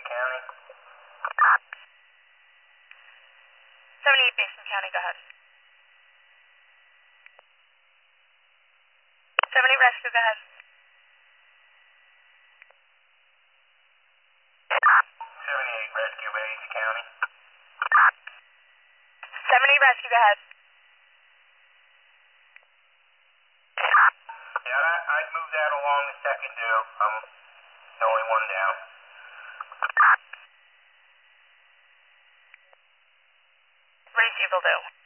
County. 78 Basin County, go ahead. 70 Rescue, go ahead. 78 Rescue Basin County. 70 Rescue, go ahead. Yeah, I'd move that along the second due. I'm the only one down. Received will do.